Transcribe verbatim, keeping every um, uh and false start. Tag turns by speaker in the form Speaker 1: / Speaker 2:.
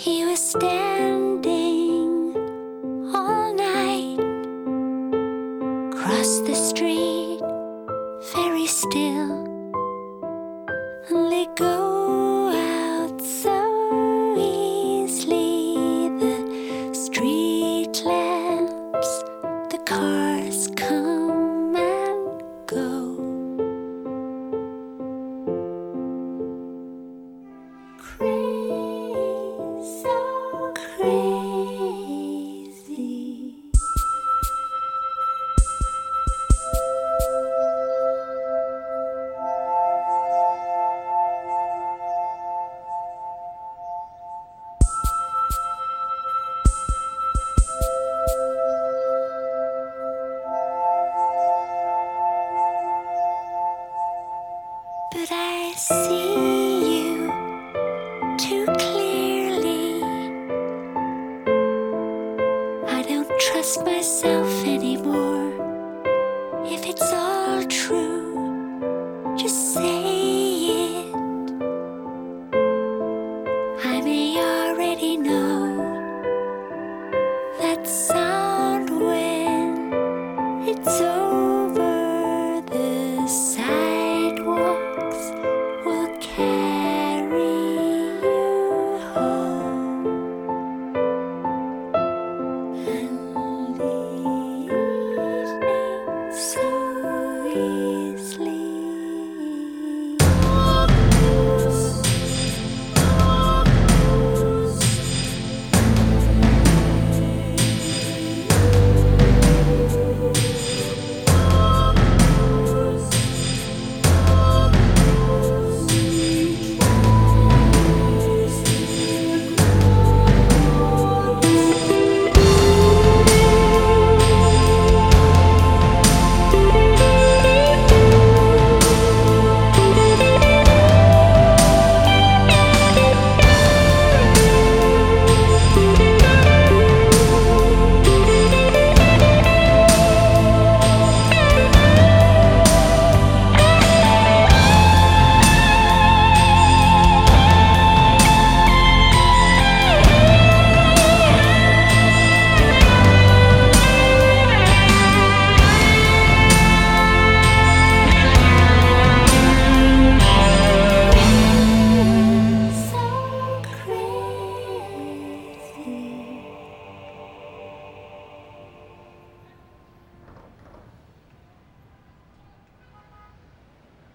Speaker 1: He was standing all night across the street, very still, and they go out so easily. The street lamps, the cars come and go. Crazy, so crazy. But I see you too clearly. I don't trust myself anymore.